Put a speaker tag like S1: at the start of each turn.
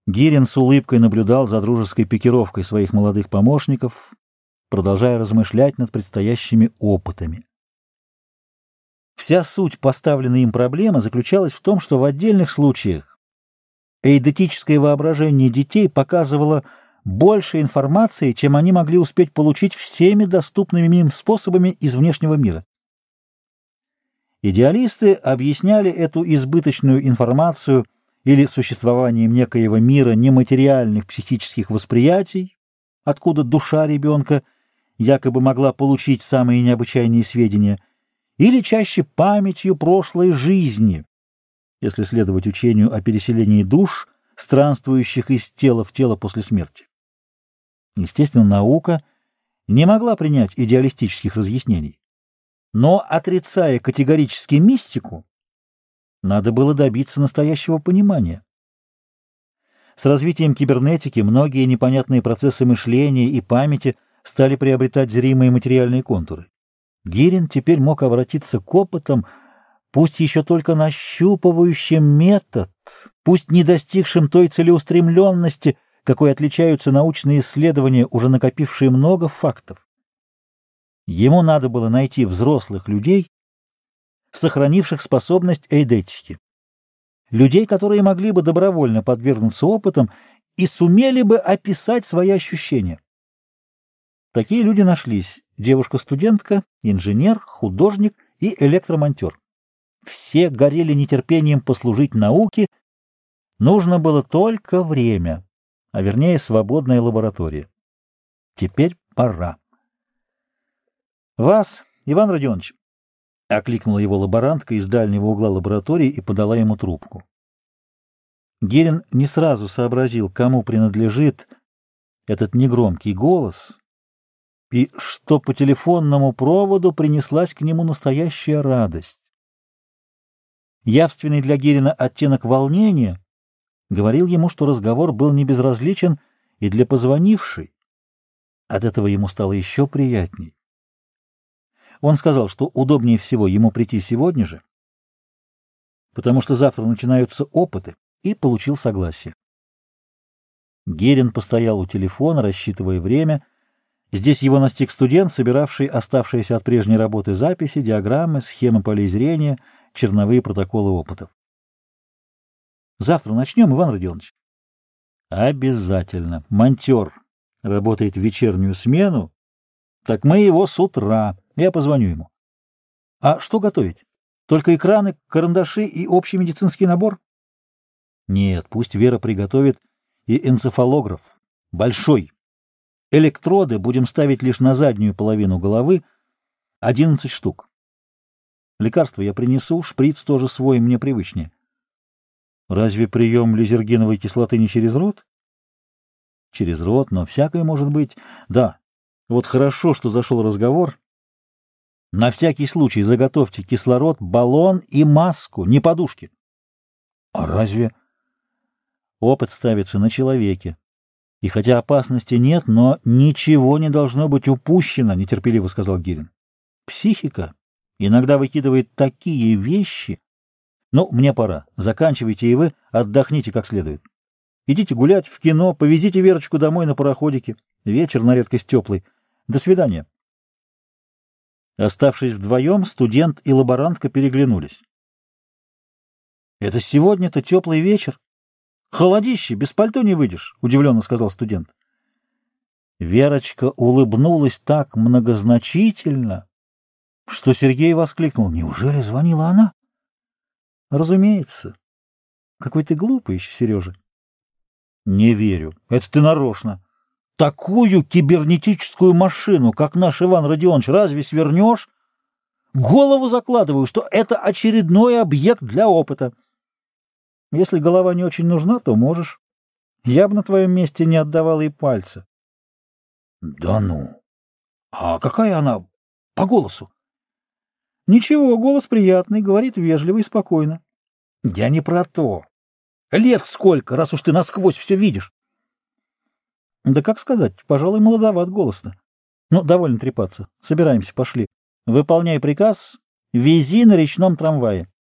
S1: Гирин с улыбкой наблюдал за дружеской пикировкой своих молодых помощников, продолжая размышлять над предстоящими опытами. Вся суть поставленной им проблемы заключалась в том, что в отдельных случаях эйдетическое воображение детей показывало больше информации, чем они могли успеть получить всеми доступными им способами из внешнего мира. Идеалисты объясняли эту избыточную информацию или существованием некоего мира нематериальных психических восприятий, откуда душа ребенка якобы могла получить самые необычайные сведения, или чаще памятью прошлой жизни, если следовать учению о переселении душ, странствующих из тела в тело после смерти. Естественно, наука не могла принять идеалистических разъяснений, но, отрицая категорически мистику, надо было добиться настоящего понимания. С развитием кибернетики многие непонятные процессы мышления и памяти стали приобретать зримые материальные контуры. Гирин теперь мог обратиться к опытам, пусть еще только нащупывающим метод, пусть не достигшим той целеустремленности, какой отличаются научные исследования, уже накопившие много фактов. Ему надо было найти взрослых людей, сохранивших способность эйдетики, людей, которые могли бы добровольно подвергнуться опытам и сумели бы описать свои ощущения. Такие люди нашлись: девушка-студентка, инженер, художник и электромонтер. Все горели нетерпением послужить науке, нужно было только время, а вернее свободная лаборатория. Теперь пора. «Вас, Иван Родионович!» — окликнула его лаборантка из дальнего угла лаборатории и подала ему трубку. Гирин не сразу сообразил, кому принадлежит этот негромкий голос, и что по телефонному проводу принеслась к нему настоящая радость. Явственный для Гирина оттенок волнения говорил ему, что разговор был не безразличен и для позвонившей. От этого ему стало еще приятней. Он сказал, что удобнее всего ему прийти сегодня же, потому что завтра начинаются опыты, и получил согласие. Гирин постоял у телефона, рассчитывая время. Здесь его настиг студент, собиравший оставшиеся от прежней работы записи, диаграммы, схемы полей зрения, черновые протоколы опытов. «Завтра начнем, Иван Родионович?» «Обязательно. Монтер работает в вечернюю смену, так мы его с утра. Я позвоню ему». «А что готовить? Только экраны, карандаши и общий медицинский набор?» «Нет, пусть Вера приготовит и энцефалограф. Большой. Электроды будем ставить лишь на заднюю половину головы, 11 штук. Лекарства я принесу, шприц тоже свой, мне привычнее». «Разве прием лизергиновой кислоты не через рот?» «Через рот, но всякое может быть. Да, вот хорошо, что зашел разговор. На всякий случай заготовьте кислород, баллон и маску, не подушки». «А разве...» «Опыт ставится на человеке. И хотя опасности нет, но ничего не должно быть упущено», — нетерпеливо сказал Гирин. «Психика иногда выкидывает такие вещи. Ну, мне пора. Заканчивайте и вы, отдохните как следует. Идите гулять, в кино, повезите Верочку домой на пароходике. Вечер на редкость теплый. До свидания». Оставшись вдвоем, студент и лаборантка переглянулись. «Это сегодня-то теплый вечер. Холодище, без пальто не выйдешь», — удивленно сказал студент. Верочка улыбнулась так многозначительно, что Сергей воскликнул: «Неужели звонила она?» «Разумеется. Какой ты глупый еще, Сережа». «Не верю. Это ты нарочно. Такую кибернетическую машину, как наш Иван Родионович, разве свернешь? Голову закладываю, что это очередной объект для опыта. Если голова не очень нужна, то можешь. Я бы на твоем месте не отдавала и пальца». «Да ну! А какая она по голосу?» «Ничего, голос приятный, говорит вежливо и спокойно». «Я не про то. Лет сколько, раз уж ты насквозь все видишь?» «Да как сказать, пожалуй, молодоват голос-то. Ну, довольно трепаться. Собираемся, пошли. Выполняй приказ, вези на речном трамвае».